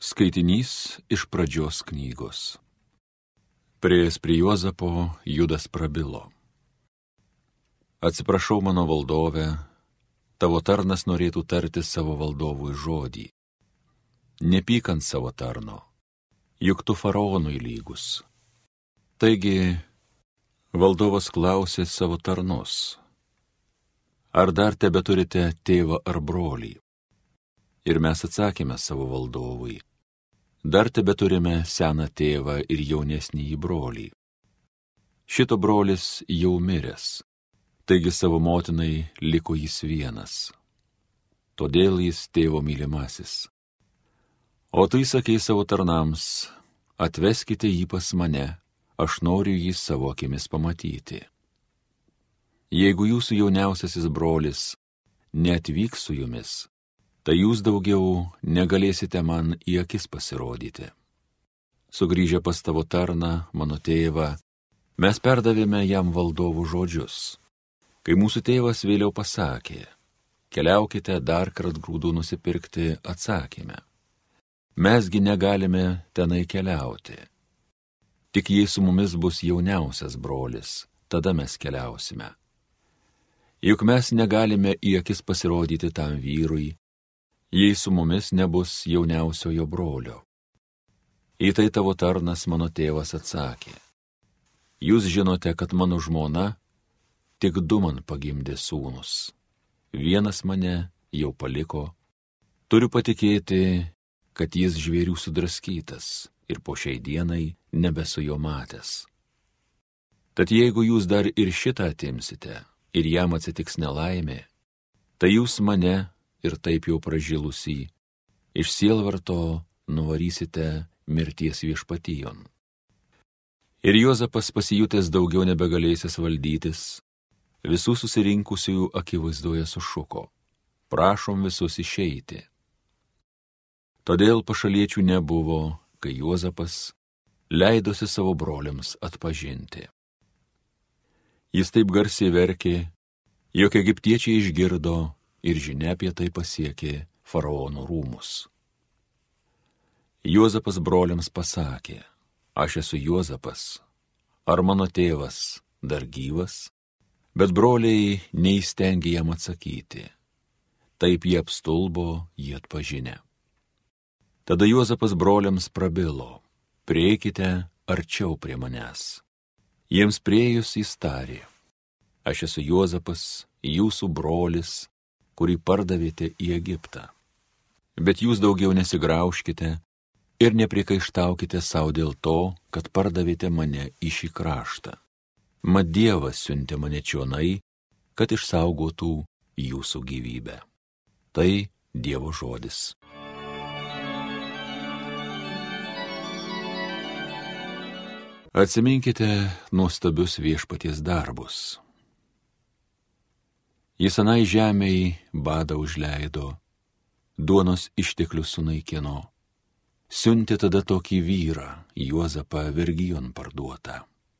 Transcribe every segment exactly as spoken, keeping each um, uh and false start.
Skaitinys iš pradžios knygos. Prieėjęs prie Juozapo, Judas prabilo. Atsiprašau, mano valdove, tavo tarnas norėtų tarti savo valdovui žodį. Nepyk ant savo tarno, juk tu faraonui lygus. Taigi, valdovas klausė savo tarnus, ar dar tebeturite tėvą ar brolį? Ir mes atsakėme savo valdovui, dar tebeturime seną tėvą ir jaunesnįjį brolį. Šito brolis jau miręs, taigi savo motinai liko jis vienas. Todėl jis tėvo mylimasis. O tai sakei savo tarnams, atveskite jį pas mane, aš noriu jį savo akimis pamatyti. Jeigu jūsų jauniausiasis brolis neatvyks su jumis, tai jūs daugiau negalėsite man į akis pasirodyti. Sugrįžę pas tavo tarną, mano tėvą, mes perdavėme jam valdovų žodžius. Kai mūsų tėvas vėliau pasakė, keliaukite dar kart grūdų nusipirkti, atsakėme, mesgi negalime tenai keliauti. Tik jei su mumis bus jauniausias brolis, tada mes keliausime. Juk mes negalime į akis pasirodyti tam vyrui, jei su mumis nebus jauniausiojo brolio. Į tai tavo tarnas mano tėvas atsakė, jūs žinote, kad mano žmona tik du man pagimdė sūnus. Vienas mane jau paliko, turiu patikėti, kad jis žvėrių sudraskytas ir po šiai dienai nebesu jo matęs. Tad jeigu jūs dar ir šitą atimsite ir jam atsitiks nelaimė, tai jūs mane ir taip jau pražilusį, iš sielvarto nuvarysite mirties viešpatijon. Ir Juozapas pasijutęs daugiau nebegalėsis valdytis, visų susirinkusiųjų akivaizdoje sušuko, prašom visus išeiti. Todėl pašaliečių nebuvo, kai Juozapas leidosi savo broliams atpažinti. Jis taip garsiai verkė, jog egiptiečiai išgirdo, ir žinia apie tai pasiekė faraono rūmus. Juozapas broliams pasakė, aš esu Juozapas, ar mano tėvas dar gyvas? Bet broliai neįstengė jam atsakyti. Taip jie apstulbo, jie atpažinę. Tada Juozapas broliams prabilo, prieikite arčiau prie manęs. Jiems priėjus jis tarė, aš esu Juozapas, jūsų brolis, kurį pardavėte į Egiptą. Bet jūs daugiau nesigraužkite ir nepriekaištaukite savo dėl to, kad pardavėte mane į šį kraštą. Mat Dievas siuntė mane čionai, kad išsaugotų jūsų gyvybę. Tai Dievo žodis. Atsiminkite nuostabius viešpaties darbus. Jis anai žemei badą užleido, duonos išteklius sunaikino, siuntė tada tokį vyrą, Juozapą vergijon parduotą.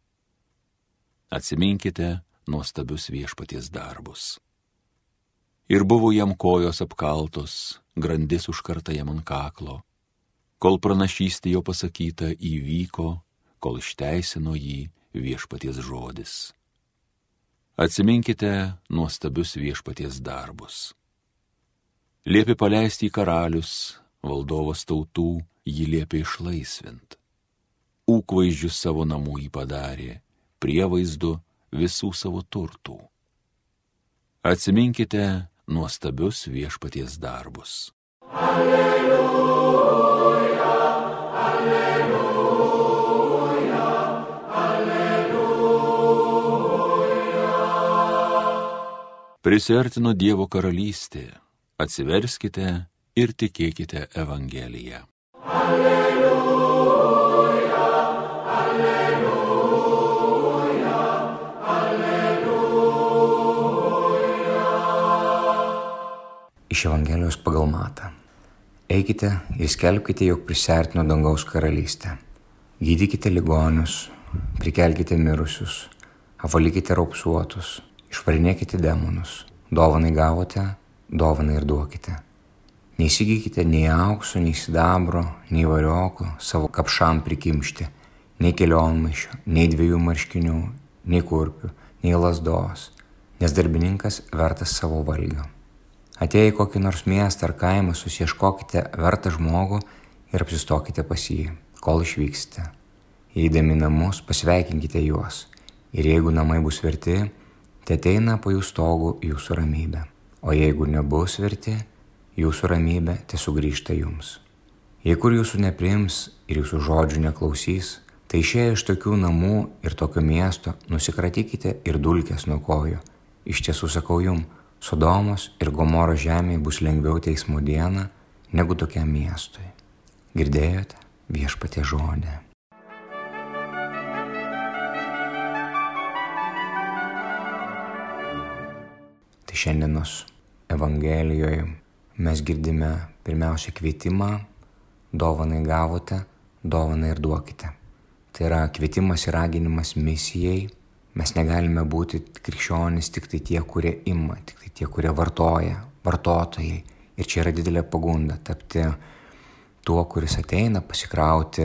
Atsiminkite nuostabius viešpaties darbus. Ir buvo jam kojos apkaltos, grandis užkarta jam ant kaklo, kol pranašystė jo pasakyta įvyko, kol išteisino jį viešpaties žodis. Atsiminkite nuostabius viešpaties darbus. Liepė paleisti į karalius, valdovas tautų jį liepė išlaisvint. Ūkvaizdžius savo namų jį padarė, prievaizdu visų savo turtų. Atsiminkite nuostabius viešpaties darbus. Alleluja, alleluja. Prisiartino Dievo karalystė, atsiverskite ir tikėkite Evangeliją. Alleluja, alleluja, alleluja. Iš Evangelijos pagal Matą. Eikite ir skelbkite, jog prisiartino dangaus karalystė. Gydykite ligonius, prikelkite mirusius, apvalykite raupsuotus, išvarinėkite demonus, dovanai gavote, dovanai ir duokite. Neįsigykite nei aukso, nei sidabro, nei varioko savo kapšam prikimšti, nei kelionmaišio, nei dviejų marškinių, nei kurpių, nei lasdos, nes darbininkas vertas savo valgio. Atėję į kokį nors miestą ar kaimą, susieškokite vertą žmogų ir apsistokite pas jį, kol išvyksite. Įeidami į namus, pasveikinkite juos, ir jeigu namai bus verti, te ateina po jų stogų jūsų ramybė, o jeigu nebus verti, jūsų ramybė te sugrįžta jums. Jei kur jūsų nepriims ir jūsų žodžių neklausys, tai išėję iš tokių namų ir tokio miesto, nusikratykite ir dulkės nuo kojų. Iš tiesų sakau jums, Sodomos ir Gomoros žemėje bus lengviau teismo dieną negu tokiam miestui. Girdėjote Viešpaties žodį. Tai šiandienos Evangelijoje mes girdime pirmiausia kvietimą, dovanai gavote, dovanai ir duokite. Tai yra kvietimas ir raginimas misijai. Mes negalime būti krikščionys tik tai tie, kurie ima, tik tai tie, kurie vartoja, vartotojai. Ir čia yra didelė pagunda tapti tuo, kuris ateina pasikrauti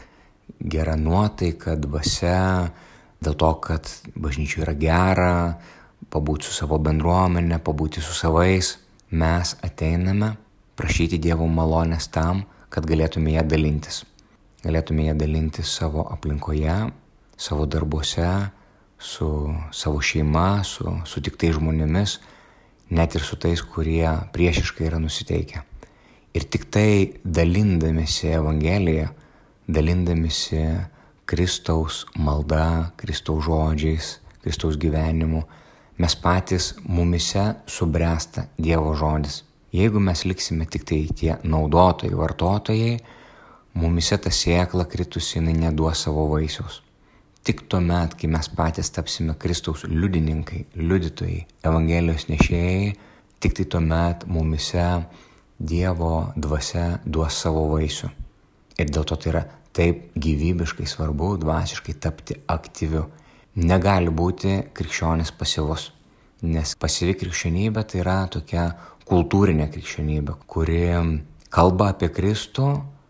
gerą nuotaiką, dvasia, dėl to, kad bažnyčioje yra gera, pabūti su savo bendruomenė, pabūti su savais. Mes ateiname prašyti Dievo malonės tam, kad galėtume ją dalintis. Galėtume ją dalintis savo aplinkoje, savo darbuose, su savo šeima, su sutiktais žmonėmis, net ir su tais, kurie priešiškai yra nusiteikę. Ir tik tai dalindamisi Evangeliją, dalindamisi Kristaus malda, Kristaus žodžiais, Kristaus gyvenimu, mes patys mumise subręsta Dievo žodis. Jeigu mes liksime tik tai tie naudotojai, vartotojai, mumise ta sėkla kritusi, jinai neduos savo vaisiaus. Tik tuomet, kai mes patys tapsime Kristaus liudininkai, liudytojai, Evangelijos nešėjai, tik tai tuomet mumise Dievo dvasia duos savo vaisių. Ir dėl to tai yra taip gyvybiškai svarbu dvasiškai tapti aktyviu. Negali būti krikščionis pasyvus, nes pasyvi krikščionybė tai yra tokia kultūrinė krikščionybė, kuri kalba apie Kristų,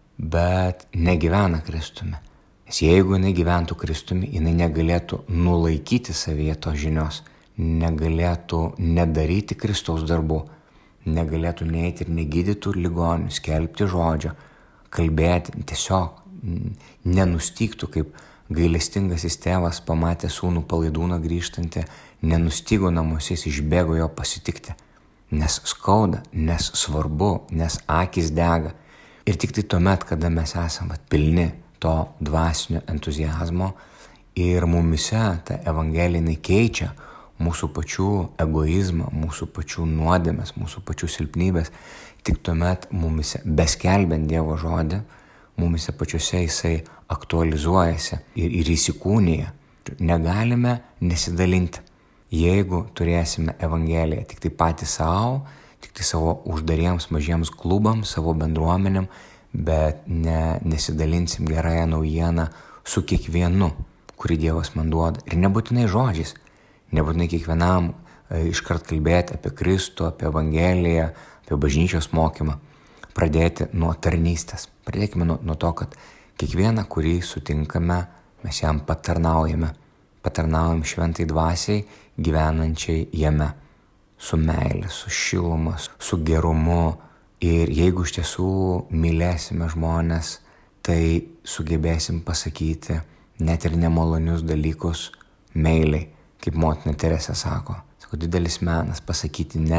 bet negyvena Kristumi. Nes jeigu jinai gyventų Kristumi, jinai negalėtų nulaikyti savyje tos žinios, negalėtų nedaryti Kristaus darbų, negalėtų neiti ir negydytų ligonių, skelbti žodžio, kalbėti, tiesiog nenustygtų, kaip gailestingasis tėvas pamatė sūnų palaidūną grįžtantį, nenustygo namuose, jis išbėgo jo pasitikti, nes skauda, nes svarbu, nes akys dega. Ir tik tai tuomet, kada mes esame pilni to dvasinio entuziazmo ir mumise ta Evangelija keičia mūsų pačių egoizmą, mūsų pačių nuodėmes, mūsų pačių silpnybės, tik tuomet mumise, beskelbiant Dievo žodį, mumise pačiuose jisai aktualizuojasi ir, ir įsikūnija. Negalime nesidalinti. Jeigu turėsime Evangeliją tik tai patys savo, tik tai savo uždariems mažiems klubams, savo bendruomenėm, bet ne, nesidalinsim gerąją naujieną su kiekvienu, kurį Dievas man duoda. Ir nebūtinai žodžiais, nebūtinai kiekvienam e, iškart kalbėti apie Kristų, apie Evangeliją, apie bažnyčios mokymą. Pradėti nuo tarnystės. Pradėkime nuo, nuo to, kad kiekvieną, kurį sutinkame, mes jam patarnaujame. Patarnaujam šventai dvasiai, gyvenančiai jame. Su meile, su šiluma, su gerumu. Ir jeigu iš tiesų mylėsime žmonės, tai sugebėsim pasakyti net ir nemalonius dalykus meiliai, kaip motina Teresė sako. Sako, didelis menas pasakyti ne,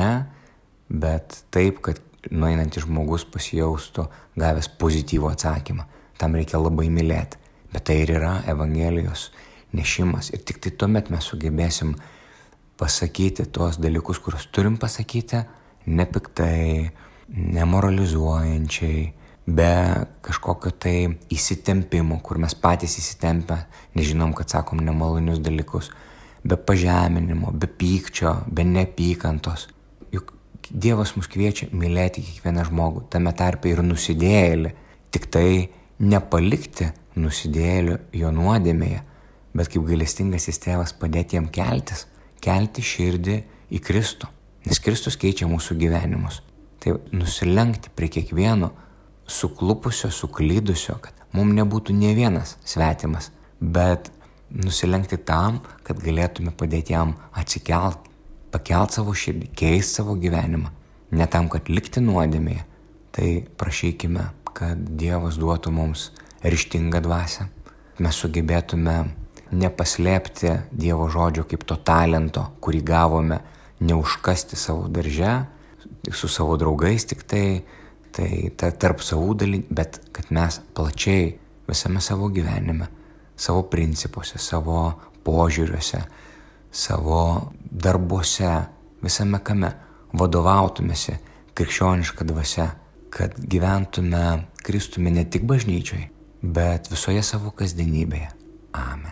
bet taip, kad nueinantis žmogus pasijaustų gavęs pozityvų atsakymą. Tam reikia labai mylėti. Bet tai ir yra Evangelijos nešimas. Ir tik tai tuomet mes sugebėsim pasakyti tuos dalykus, kuriuos turim pasakyti, nepiktai, nemoralizuojančiai, be kažkokio tai įsitempimo, kur mes patys įsitempę, nežinom, kad sakom nemalonius dalykus, be pažeminimo, be pykčio, be neapykantos. Juk Dievas mus kviečia mylėti kiekvieną žmogų, tame tarpe ir nusidėjėlį, tik tai nepalikti nusidėjėlio jo nuodėmėje, bet kaip gailestingasis tėvas padėti jam keltis, kelti širdį į Kristų, nes Kristus keičia mūsų gyvenimus. Tai nusilenkti prie kiekvieno suklupusio, suklydusio, kad mums nebūtų ne vienas svetimas, bet nusilenkti tam, kad galėtume padėti jam atsikelt, pakelt savo širdį, keisti savo gyvenimą, ne tam, kad likti nuodėmėje. Tai prašykime, kad Dievas duotų mums ryžtingą dvasią, mes sugebėtume nepaslėpti Dievo žodžio kaip to talento, kurį gavome, neužkasti savo darže, su savo draugais tik tai, tai ta, tarp savų dalykų, bet kad mes plačiai visame savo gyvenime, savo principuose, savo požiūriuose, savo darbuose, visame kame vadovautumėsi krikščioniška dvasia, kad gyventume Kristumi ne tik bažnyčioje, bet visoje savo kasdienybėje. Amen.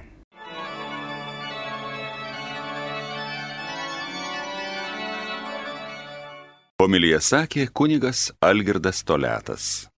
Homiliją sakė kunigas Algirdas Toliatas.